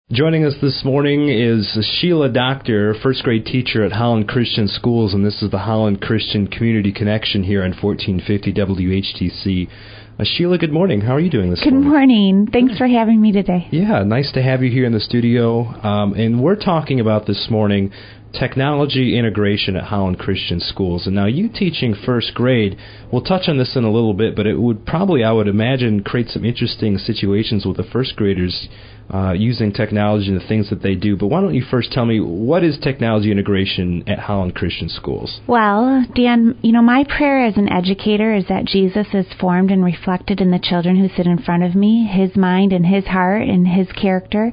Joining us this morning is Sheila Doctor, first grade teacher at Holland Christian Schools, and this is the Holland Christian Community Connection here on 1450 WHTC. Sheila, good morning. How are you doing this morning? Good morning. Thanks for having me today. Yeah, nice to have you here in the studio. And we're talking about this morning technology integration at Holland Christian Schools. And now you teaching first grade, we'll touch on this in a little bit, but it would probably, I would imagine, create some interesting situations with the first graders using technology and the things that they do. But why don't you first tell me, what is technology integration at Holland Christian Schools? Well, Dan, my prayer as an educator is that Jesus is formed and reflected in the children who sit in front of me, his mind and his heart and his character.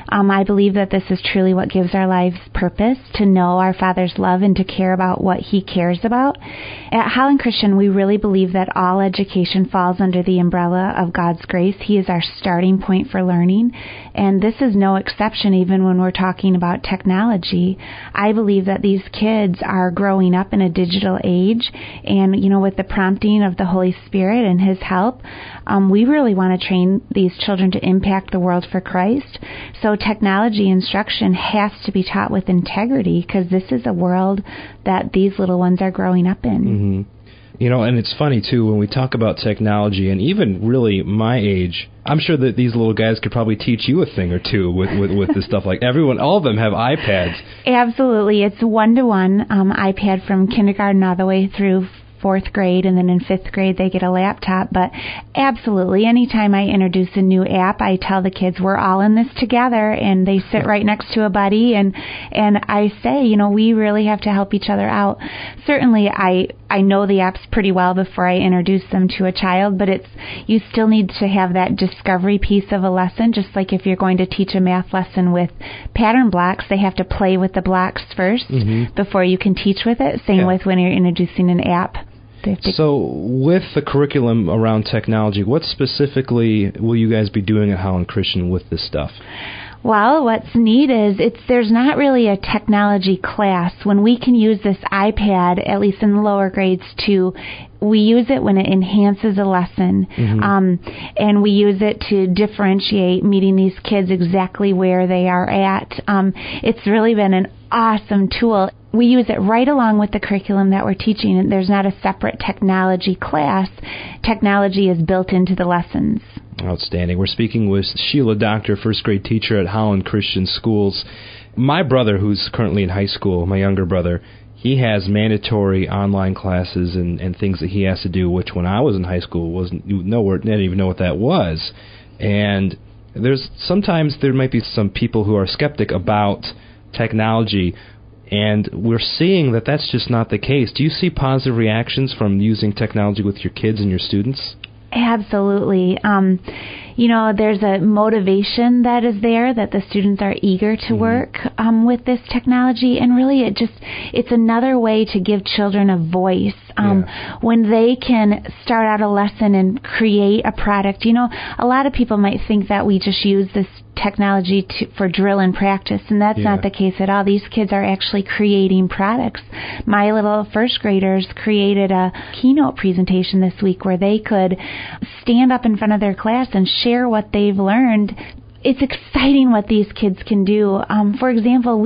I believe that this is truly what gives our lives purpose, to know our Father's love and to care about what He cares about. At Holland Christian, we really believe that all education falls under the umbrella of God's grace. He is our starting point for learning, and this is no exception even when we're talking about technology. I believe that these kids are growing up in a digital age, and, with the prompting of the Holy Spirit and His help, we really want to train these children to impact the world for Christ. So technology instruction has to be taught with integrity, because this is a world that these little ones are growing up in. Mm-hmm. And it's funny, too, when we talk about technology, and even really my age, I'm sure that these little guys could probably teach you a thing or two with this stuff. Like all of them have iPads. Absolutely. It's one-to-one iPad from kindergarten all the way through fourth grade, and then in fifth grade they get a laptop. But absolutely, anytime I introduce a new app, I tell the kids we're all in this together, and they sit right next to a buddy, and I say, we really have to help each other out. Certainly, I know the apps pretty well before I introduce them to a child, but you still need to have that discovery piece of a lesson. Just like if you're going to teach a math lesson with pattern blocks, they have to play with the blocks first before you can teach with it. Same with when you're introducing an app. So with the curriculum around technology, what specifically will you guys be doing at Holland Christian with this stuff? Well, what's neat is there's not really a technology class. When we can use this iPad, at least in the lower grades too, we use it when it enhances a lesson, and we use it to differentiate, meeting these kids exactly where they are at. It's really been an awesome tool. We use it right along with the curriculum that we're teaching, and there's not a separate technology class. Technology is built into the lessons. Outstanding. We're speaking with Sheila Doctor, first grade teacher at Holland Christian Schools. My brother, who's currently in high school, my younger brother, he has mandatory online classes and things that he has to do, which when I was in high school I didn't even know what that was. And sometimes there might be some people who are skeptic about technology, and we're seeing that that's just not the case. Do you see positive reactions from using technology with your kids and your students? Absolutely. There's a motivation that is there, that the students are eager to work with this technology, and really it's another way to give children a voice. When they can start out a lesson and create a product. A lot of people might think that we just use this technology for drill and practice, and that's not the case at all. These kids are actually creating products. My little first graders created a keynote presentation this week where they could stand up in front of their class and share what they've learned. It's exciting what these kids can do. For example,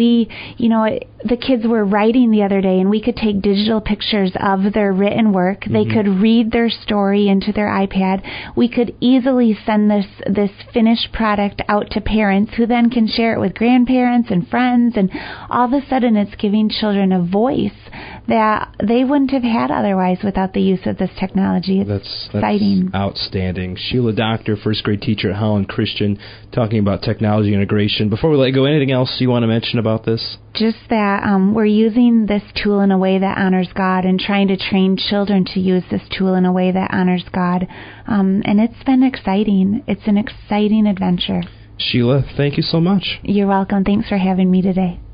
the kids were writing the other day, and we could take digital pictures of their written work. They could read their story into their iPad. We could easily send this finished product out to parents, who then can share it with grandparents and friends, and all of a sudden it's giving children a voice that they wouldn't have had otherwise without the use of this technology. It's exciting. That's outstanding. Sheila Doctor, first grade teacher at Holland Christian, talking about technology integration. Before we let go, anything else you want to mention about this? Just that we're using this tool in a way that honors God, and trying to train children to use this tool in a way that honors God. And it's been exciting. It's an exciting adventure. Sheila, thank you so much. You're welcome. Thanks for having me today.